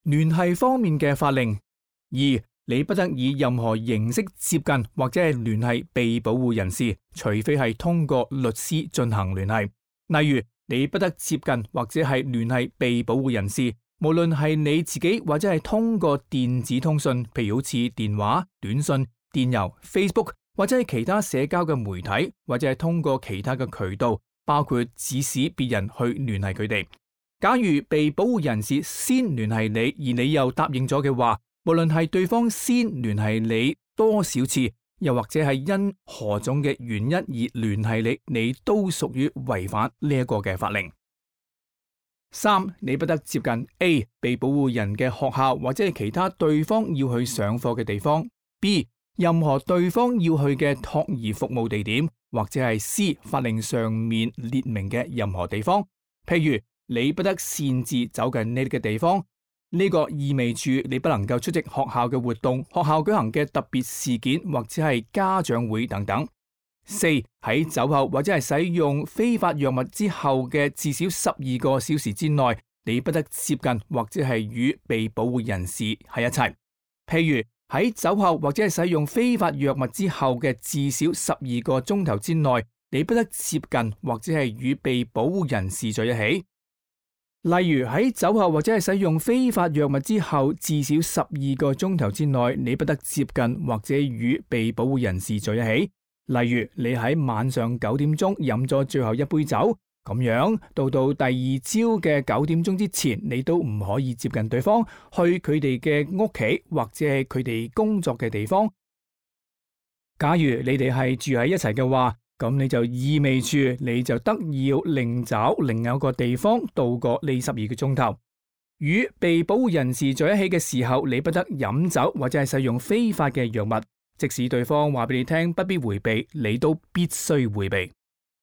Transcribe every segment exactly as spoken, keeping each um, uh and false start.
聯繫方面嘅法令。二、你不得以任何形式接近或者係聯繫被保護人士，除非係通過律師進行聯繫。例如，你不得接近或者係聯繫被保護人士，無論係你自己或者係通過電子通訊，譬如好似電話、短信、電郵、Facebook 或者係其他社交嘅媒體，或者係通過其他嘅渠道，包括指使別人去聯繫佢哋。假如被保護人士先聯繫你，而你又答應咗嘅話，無論係對方先聯繫你多少次，又或者係因何種嘅原因而聯繫你，你都屬於違反呢一個嘅法令。三、你不得接近 A 被保護人嘅學校或者係其他對方要去上課嘅地方。B 任何對方要去嘅托兒服務地點，或者係 C 法令上面列明嘅任何地方。譬如你不得擅自走近呢啲嘅地方。呢個意味住你不能夠出席學校嘅活動、學校舉行嘅特別事件或者係家長會等等。四、喺酒後或者係使用非法藥物之後嘅至少十二個小時之內，你不得接近或者係與被保護人士喺一齊。譬如喺酒後或者係使用非法藥物之後嘅至少十二個鐘頭之內，你不得接近或者係與被保護人士在一起。例如喺酒後或者係使用非法藥物之後至少十二個鐘頭之內，你不得接近或者與被保護人士在一起。例如你喺晚上九點鐘飲咗最後一杯酒，咁樣到到第二朝嘅九點鐘之前，你都唔可以接近對方，去佢哋嘅屋企或者係佢哋工作嘅地方。假如你哋係住喺一齊嘅話，咁你就意味住你就得要另找另一個地方度過呢十二個鐘頭。與被保護人士在一起嘅時候，你不得飲酒或者係使用非法嘅藥物，即使對方話俾你聽不必回避，你都必須回避。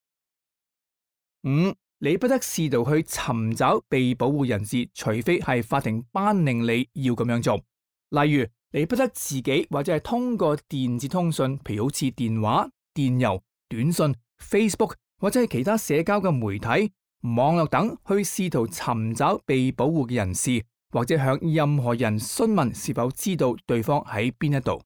五、你不得試圖去尋找被保護人士，除非係法庭頒令你要咁樣做。例如，你不得自己或者係通過電子通訊，譬如好似電話、電郵、短信、Facebook 或者係其他社交嘅媒體、網絡等，去試圖尋找被保護嘅人士，或者向任何人詢問是否知道對方喺邊一度。